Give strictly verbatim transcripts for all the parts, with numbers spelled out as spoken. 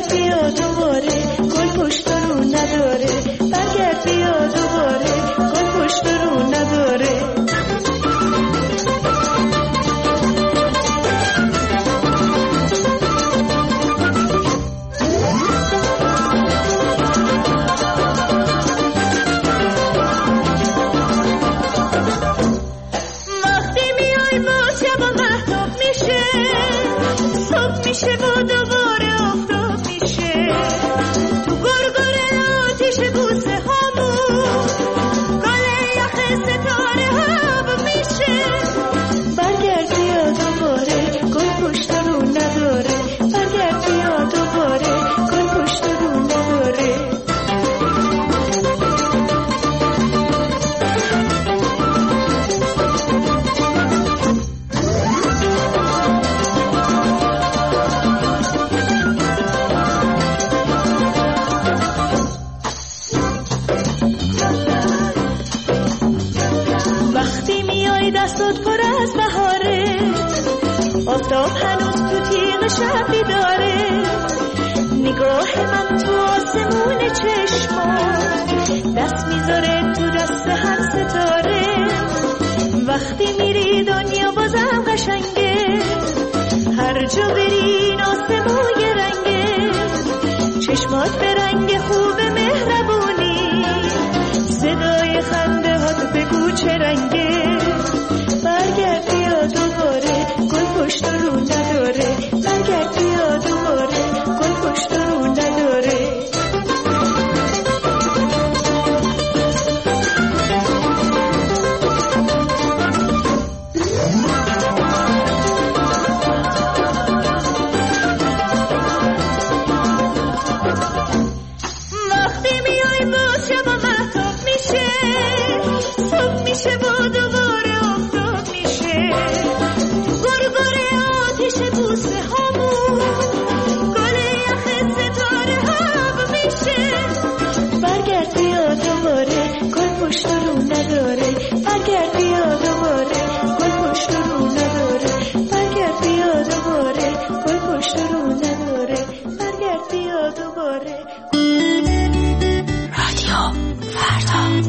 برگرد بیا دوباره، گل پشت رو نداره. برگرد بیا دوباره، گل پشت رو نداره. میشه و دوباره آفتاب میشه تو گرگره آتیش بوسه هامون، گل یخ ستاره هاب میشه. برگرد بیا دوباره، گل پشت رو نداره. برگرد بیا دوباره، گل پشت رو نداره. دستات پر از بهاره، آفتاب هنوز تو تیغ شب بیداره. نگاه من تو آسمون چشمان، دست میذاره تو دست هر ستاره. وقتی میری دنیا بازم قشنگه، هر جا بری این آسمون یه رنگه. چشمات به رنگ خوب مهربونی، صدای خنده هات بگو چه رنگه. برگرد بیا دوباره، گل پشت رو نداره. برگرد بیا دوباره، گل پشت رو نداره. وقتی میای باز شب و مهتاب میشه، صبح میشه و دوباره آفتاب میشه تو گرگره آتیش بوسه هامون، گل یخ ستاره هاب میشه. برگرد بیا دوباره، گل پشت رو نداره. برگرد بیا دوباره، گل پشت رو نداره. برگرد بیا دوباره، گل پشت رو نداره. برگرد بیا دوباره. رادیو فردا.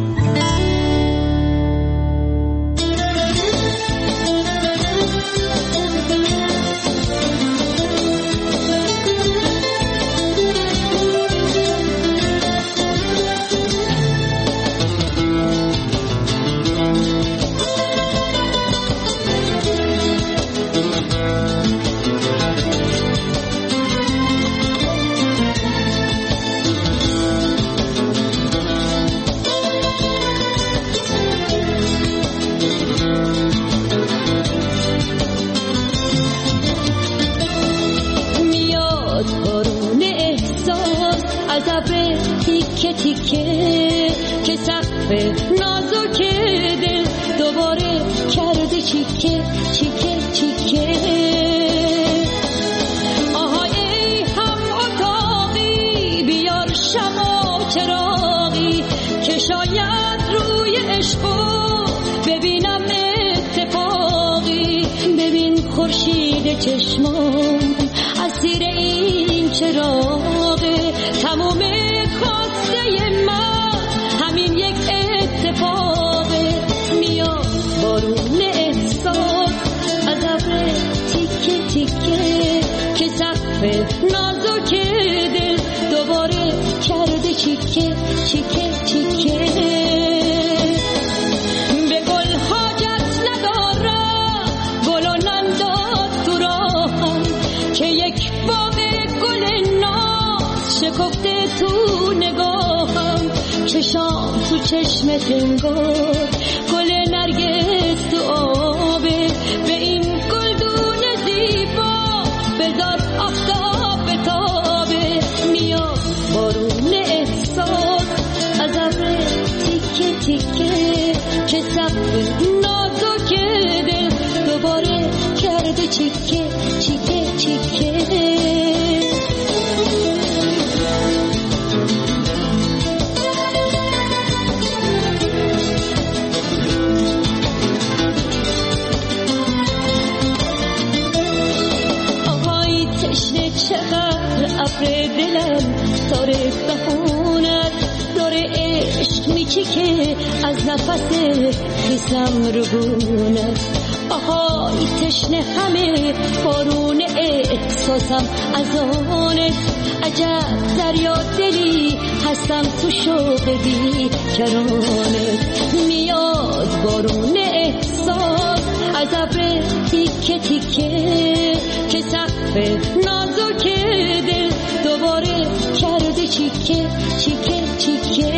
تیکه تیکه که سقف نازک دل دوباره کرده چیکه چیکه چیکه. آهای ای هم اتاقی، بیار شمع و چراغی که شاید روی عشقو ببینم اتفاقی. ببین خورشید چشمام اسیر این چراغه، تموم خواسته من همین یک اتفاقه. میاد بارون احساس از ابر تیکه تیکه که سقف نازک دل دوباره کرده چیکه چیکه چیکه. به گل حاجت ندارم، گل و ننداز تو راهم که یک باغ گل ناز شکفته تو نگاهم. چشام تو چشمت انگار گل نرگس تو آبه. به این گلدون زیبا بذار آفتاب بتابه. میاد بارون احساس از ابر تیکه تیکه که سقف نازک دل دوباره کرده چیکه چیکه چیکه. چقدر ابر دل بخونت داره عشق میچی که از نفس خیسم ربونت آهای تشنه همه بارون احساسم از آنت عجب دریا دلی هستم تو شوق بی کرانت میاد بارون احساس از ابر تیکه تیکه که سقف نازک دل دوباره کرده چیکه چیکه چیکه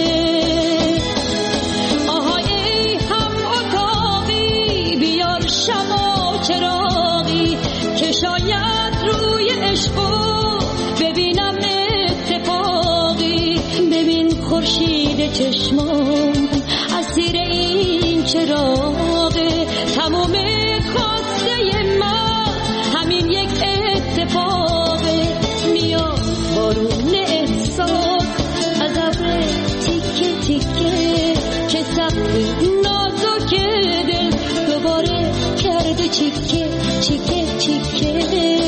آهای هم اتاقی بیار شما چراغی که شاید روی عشقو ببینم اتفاقی ببین خورشید چشمام اسیر این چراغه تمام خواسته ما همین یک اتفاقه میاد بارون احساس از ابر تیکه تیکه که سقف نازک دل دوباره کرده چیکه چیکه چیکه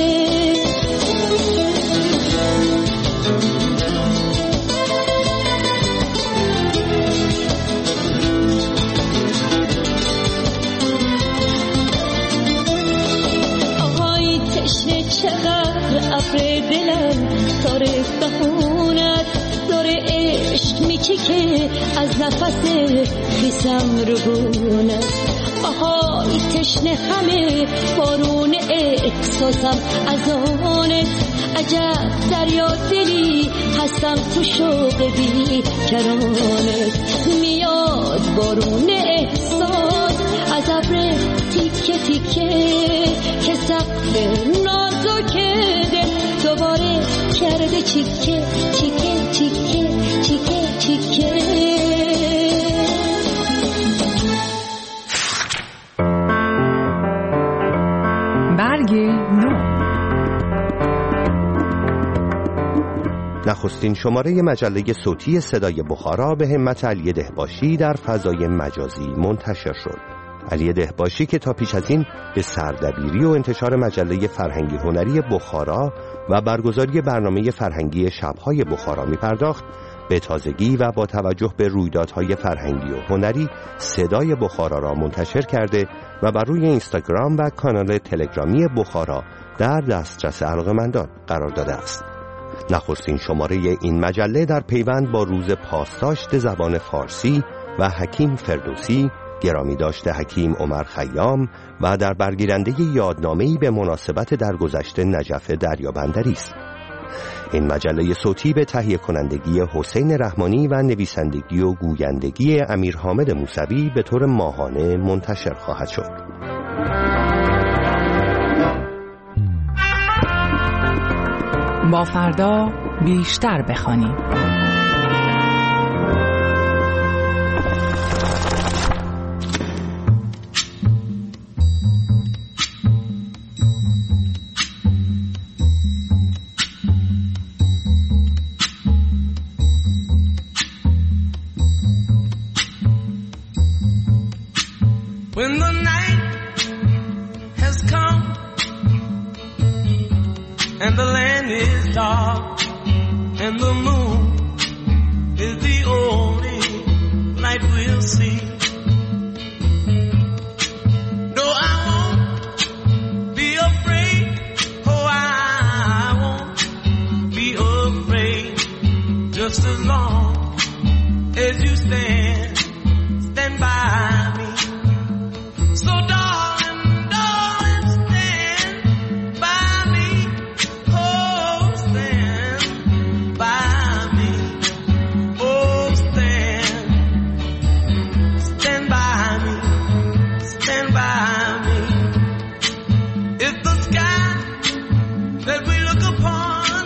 ابر دلم داره بخونت داره عشق میچی که از نفس خیسم ربونت آهای تشنه همه بارون احساسم از آنت عجب دریا دلی هستم تو شوق بی کرانت میاد بارون احساس از ابر تیکه تیکه که سقف نازک دل دوباره کرده چیکه چیکه چیکه چیکه چیکه برگ نو. نخستین شماره مجله صوتی صدای بخارا به همت علی دهباشی در فضای مجازی منتشر شد. علی دهباشی که تا پیش از این به سردبیری و انتشار مجله فرهنگی هنری بخارا و برگزاری برنامه فرهنگی شب‌های بخارا می‌پرداخت، به تازگی و با توجه به رویدادهای فرهنگی و هنری صدای بخارا را منتشر کرده و بر روی اینستاگرام و کانال تلگرامی بخارا در دسترس علاقه‌مندان قرار داده است. نخستین شماره این مجله در پیوند با روز پاسداشت زبان فارسی و حکیم فردوسی، گرامی داشته حکیم عمر خیام و در برگیرنده یادنامه‌ای به مناسبت درگذشت نجف دریابندری است. این مجله صوتی به تهیه کنندگی حسین رحمانی و نویسندگی و گویندگی امیر حامد موسوی به طور ماهانه منتشر خواهد شد. با فردا بیشتر بخوانیم. When the night has come and the land is dark and the moon is the only light we'll see. No, I won't be afraid. Oh, I won't be afraid. Just as long as you stand, stand by me. So darling, darling, stand by me. Oh, stand by me. Oh, stand, stand by me. Stand by me. If the sky that we look upon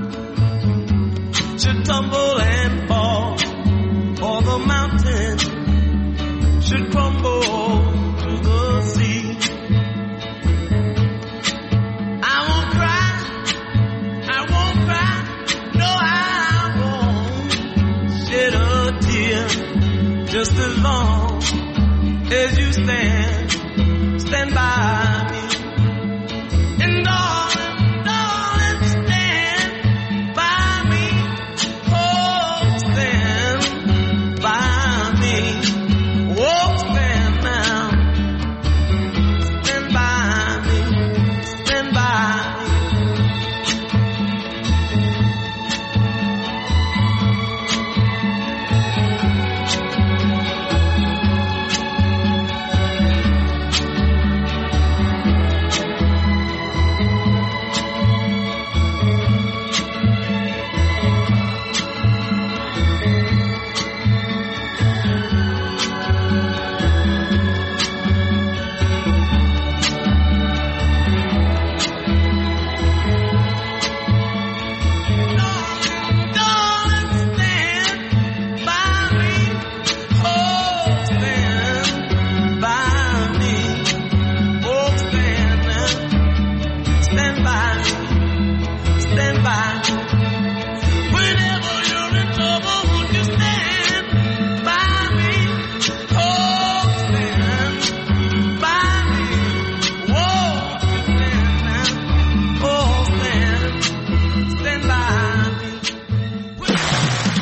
should tumble and fall, or the mountain should crumble to the sea, I won't cry, I won't cry, no, I won't shed a tear. Just as long as you stand, stand by me. And darling, darling, stand by me.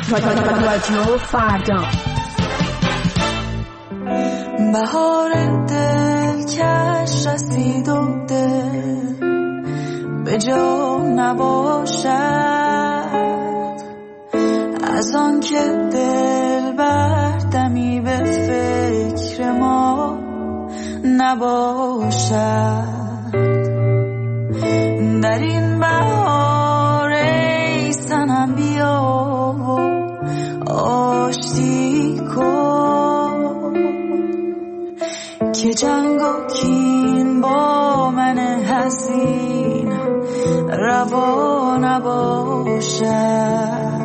رادیو فردا. بهار دلکش رسید و دل به جا نباشد، از آن که دل بردمی به فکر ما نباشد. در این بهار ای صنم بیا و آشتی کن که جنگ و کین با من حزین روا نباشد.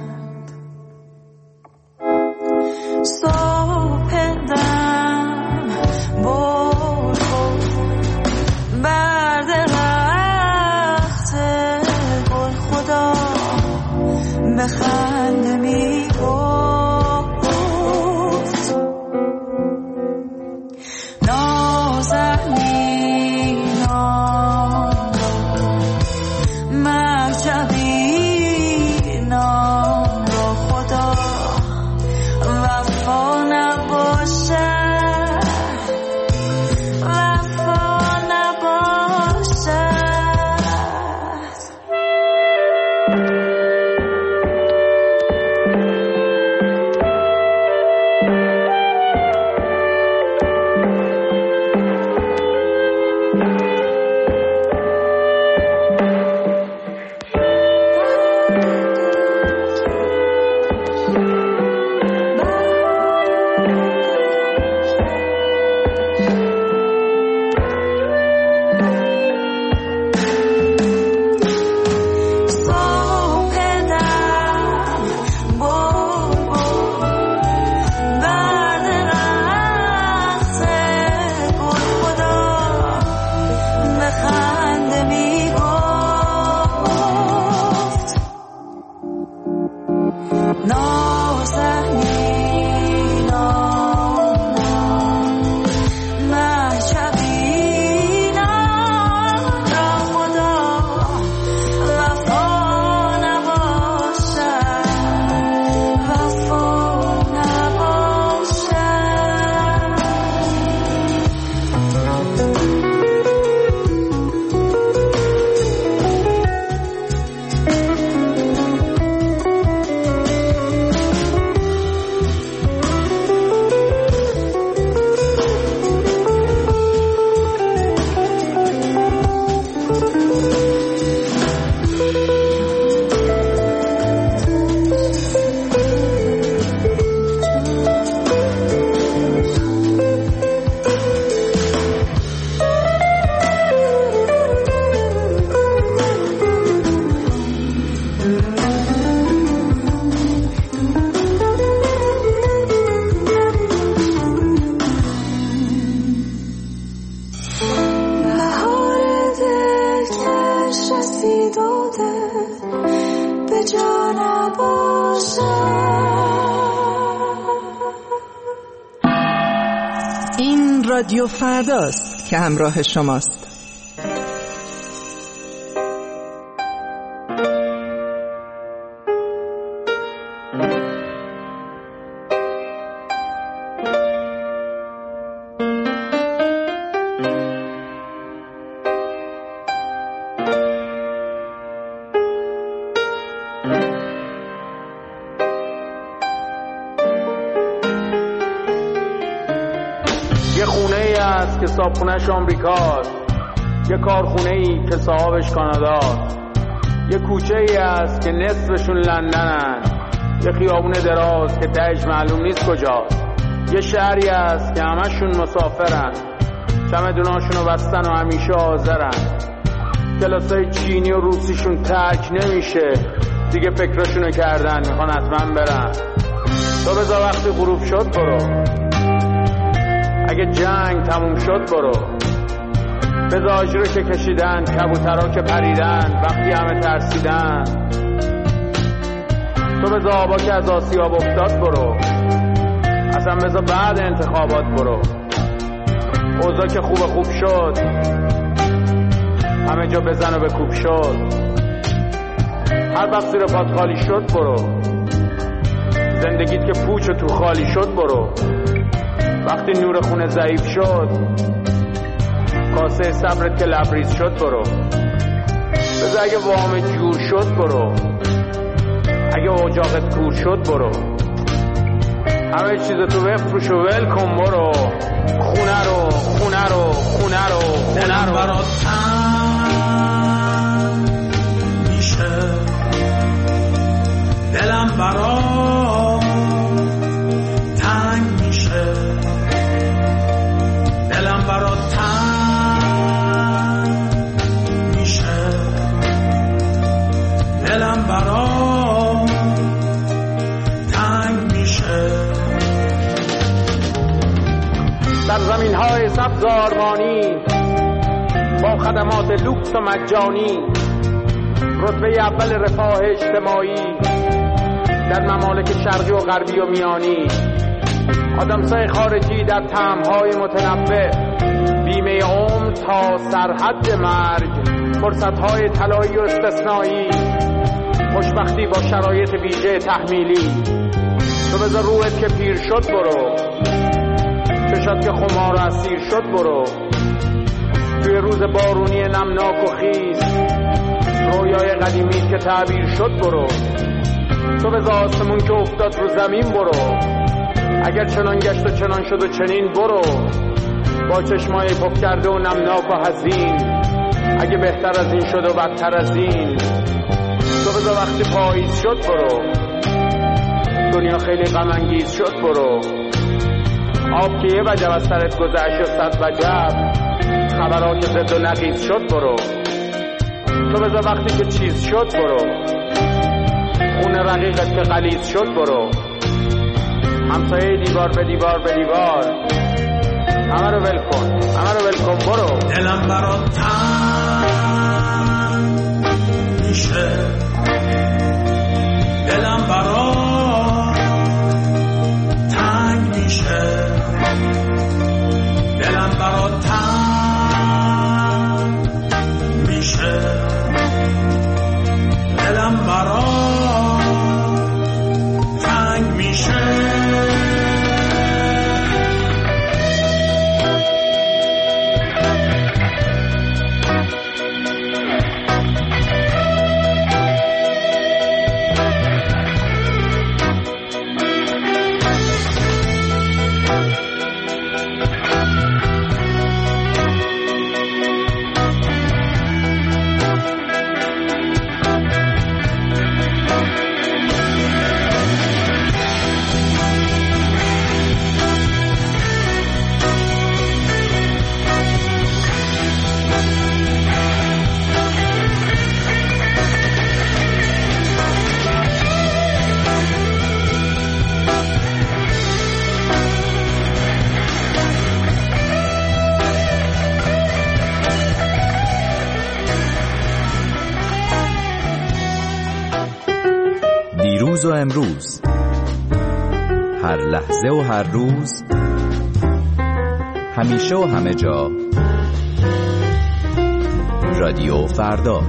صبح دم بر بر درخت گل خدا بخند می گفت نازنینان مهجبینان را خدا وفا نباشد، وفا نباشد. این رادیو فرداست که همراه شماست. یه خونه ای هست که صاحبخونه‌اش آمریکاست، یه کارخونه ای که صاحبش کاناداست، یه کوچه ای هست که نصفشون لندنن، یه خیابون دراز که تهش معلوم نیست کجاست، یه شهری هست که همشون مسافرن، چمدوناشونو بستن و همیشه حاضرن، کلاسای چینی و روسیشون ترک نمیشه، دیگه فکرشونو کردن میخوان حتما برن. تو بذار وقتی غروب شد برو، اگه جنگ تموم شد برو، بذار آجرو که کشیدن، کبوترها که پریدن وقتی همه ترسیدن، تو بذار آبا که از آسیاب افتاد برو، اصلا بذار بعد انتخابات برو، اوضاع که خوب خوب شد همه جا بزن و بکوب شد، هر وقت زیر پات خالی شد برو، زندگیت که پوچ و تو خالی شد برو. وقتی نور خونه ضعیف شد، کاسه صبرت که لبریز شد برو. بذار اگه وام جور شد برو، اگه اجاقت کور شد برو. همه چیز تو بفروش و ول کن برو. خونه رو خونه رو خونه رو خونه رو برات تنگ میشه، دلم برات تنگ میشه، دلم برات تنگ میشه، دلم برات تنگ میشه. در زمین های سبز آرمانی با خدمات لوکس و مجانی، رتبه اول رفاه اجتماعی در ممالک شرقی و غربی و میانی، آدمسای خارجی در طعم‌های متنوع، بیمه عمر تا سرحد مرگ، فرصت‌های طلایی و استثنایی، خوشبختی با شرایط ویژه تحمیلی. تو بذار روحت که پیر شد برو، چشات که خمار و اسیر شد برو. توی روز بارونی نمناک و خیس، رویای قدیمی که تعبیر شد برو. تو بذار آسمون که افتاد رو زمین برو، اگر چنان گشت و چنان شد و چنین برو. با چشمای پف کرده و نمناک و حزین، اگه بهتر از این شد و بدتر از این. تو بذار وقتی پاییز شد برو، دنیا خیلی غم انگیز شد برو. آب که یه وجب از سرت گذشت و صد وجب، خبرات زد و نقیز شد برو. تو بذار وقتی که چیز شد برو، خون رقیقت که غلیظ شد برو. همسایه دیوار به دیوار به دیوار، همه رو ول کن، همه رو ول کن برو. دلم برات تنگ میشه، دلم برات تنگ میشه، دلم برات تنگ میشه، دلم برات تنگ میشه. دیروز و امروز، هر لحظه و هر روز، همیشه و همه جا، رادیو فردا.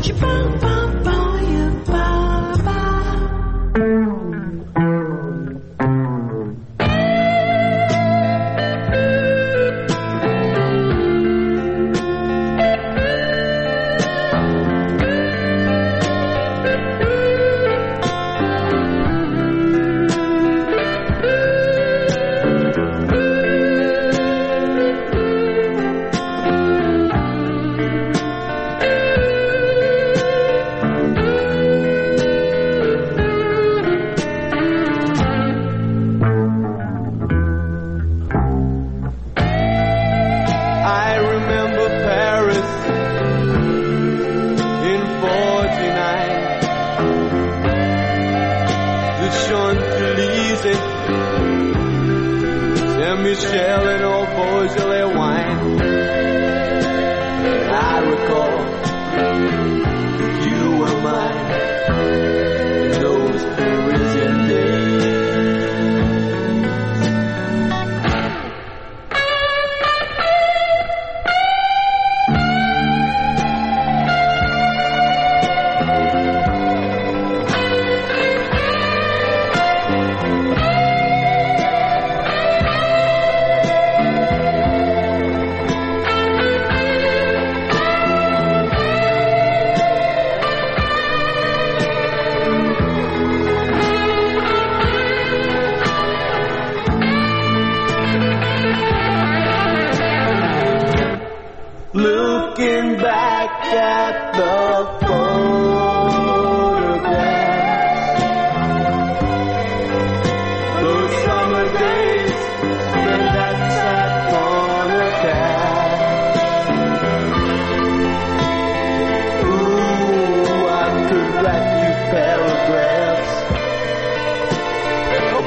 Michelle and old Beaujolais wine. And I recall you were mine in those Parisian days.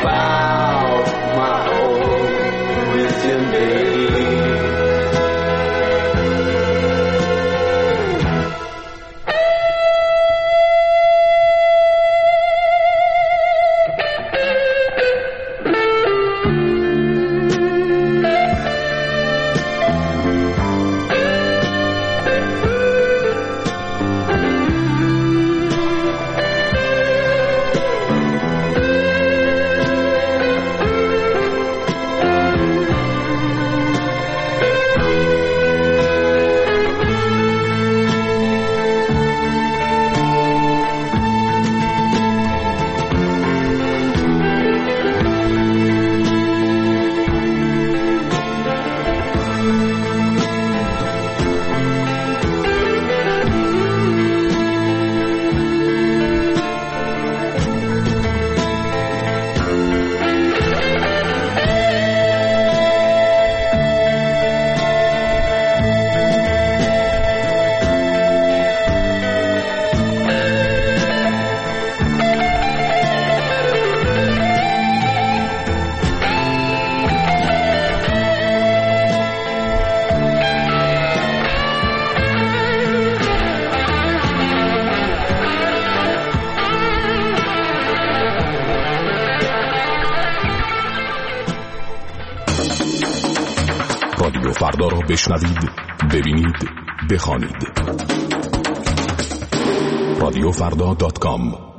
about my origin days. رادیو فردا را بشنوید، ببینید، بخوانید. رادیو فردا دات کام